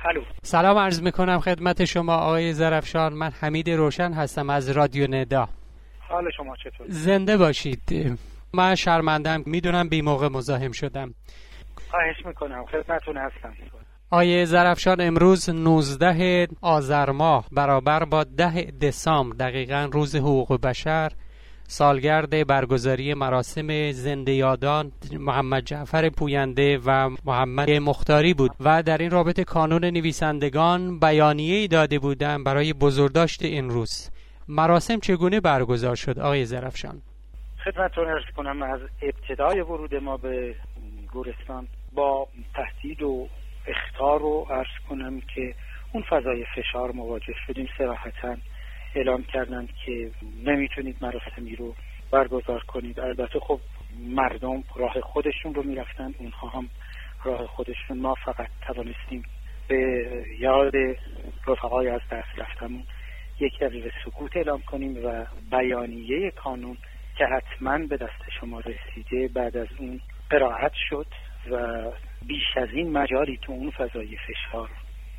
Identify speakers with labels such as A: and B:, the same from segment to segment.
A: الو.
B: سلام عرض میکنم خدمت شما آقای ظرفشان. من حمید روشن هستم از رادیو ندا.
A: حال شما چطور؟
B: زنده باشید. من شرمندم، میدونم بی موقع مزاحم شدم.
A: خواهش میکنم، خدمتون هستم.
B: آقای ظرفشان، امروز 19 آذر ماه برابر با 10 دسامبر، دقیقاً روز حقوق بشر، سالگرد برگزاری مراسم زنده یادان محمد جعفر پوینده و محمد مختاری بود و در این رابطه کانون نویسندگان بیانیه‌ای داده بودند برای بزرگداشت این روز. مراسم چگونه برگزار شد آقای ظرفشان؟
A: خدمتتون عرض کنم از ابتدای ورود ما به گورستان با تهدید و اخطار رو عرض کنم که اون فضای فشار مواجه شدیم. صراحتاً اعلام کردند که نمیتونید مراسمی رو برگزار کنید. البته خب مردم راه خودشون رو میرفتن، اونها هم راه خودشون. ما فقط توانستیم به یاد رفقای از دست رفتمون 1 دقیقه سکوت اعلام کنیم و بیانیه کانون که حتما به دست شما رسیده بعد از اون قرائت شد و بیش از این مجالی تو اون فضای فشار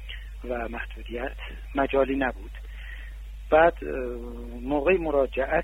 A: و محدودیت مجالی نبود. بعد موقع مراجعت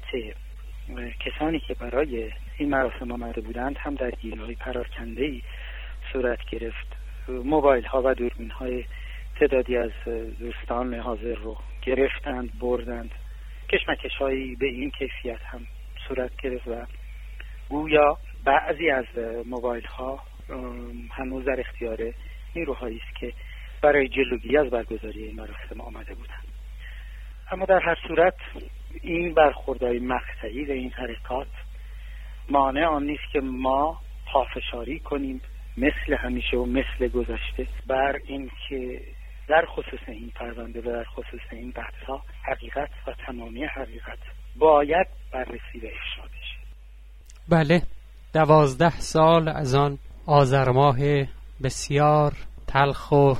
A: کسانی که برای این مراسم آمده بودند هم در گیله‌های پراکنده‌ای صورت گرفت. موبایل ها و دوربین های تعدادی از دوستان حاضر رو گرفتند، بردند. کشمکش هایی به این کیفیت هم صورت گرفت و گویا بعضی از موبایل ها هنوز در اختیار نیروهایی است که برای جلوگیری از برگزاری این مراسم آمده بودند. اما در هر صورت این برخوردهای مقطعی و این حرکات مانع آن نیست که ما پافشاری کنیم مثل همیشه و مثل گذشته بر این که در خصوص این پرونده و در خصوص این بحث‌ها حقیقت و تمامی حقیقت باید بررسی و افشا بشه.
B: بله، 12 سال از آن آذر ماه بسیار تلخ و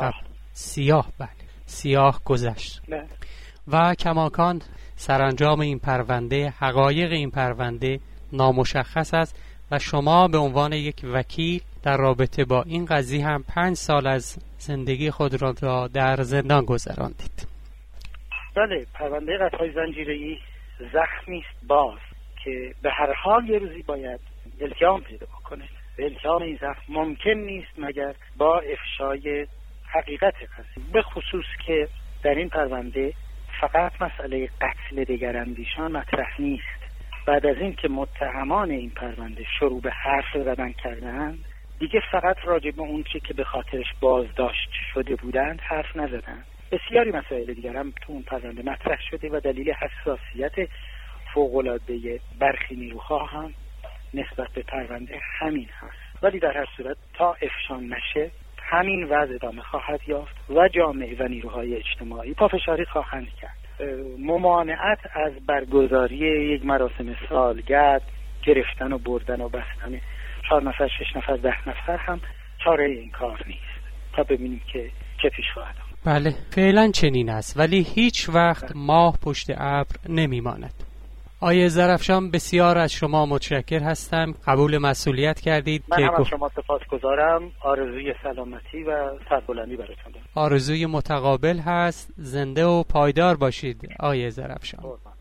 B: سیاه گذشت.
A: بله.
B: و کماکان سرانجام این پرونده، حقایق این پرونده نامشخص است و شما به عنوان یک وکیل در رابطه با این قضیه هم 5 سال از زندگی خود را در زندان گذراندید.
A: بله، پرونده قتل‌های زنجیره‌ای زخمی است باز که به هر حال یه روزی باید التیام پیدا کنه. التیام این زخم ممکن نیست مگر با افشای حقیقت قضیه، به خصوص که در این پرونده فقط مسئله قتل دگراندیشان مطرح نیست. بعد از این که متهمان این پرونده شروع به حرف زدن کردند، دیگه فقط راجع به اون چی که به خاطرش بازداشت شده بودند حرف نزدند. بسیاری مسائل دیگر هم تو اون پرونده مطرح شده و دلیل حساسیت فوق‌العاده برخی نیروها هم نسبت به پرونده همین هست. ولی در هر صورت تا افشا نشه همین وضع ادامه خواهد یافت و جامعه و نیروهای اجتماعی پافشاری خواهند کرد. ممانعت از برگزاری یک مراسم سالگرد، گرفتن و بردن و بستن 4 نفر 6 نفر 10 نفر هم چاره این کار نیست تا ببینیم که چه پیش خواهد آمد.
B: بله، فعلا چنین است، ولی هیچ وقت ماه پشت ابر نمیماند. آقای ظرفشان، بسیار از شما متشکر هستم، قبول مسئولیت کردید.
A: من هم از شما سپاسگزارم. آرزوی سلامتی و سربلندی براتون دارم.
B: آرزوی متقابل هست. زنده و پایدار باشید آقای ظرفشان.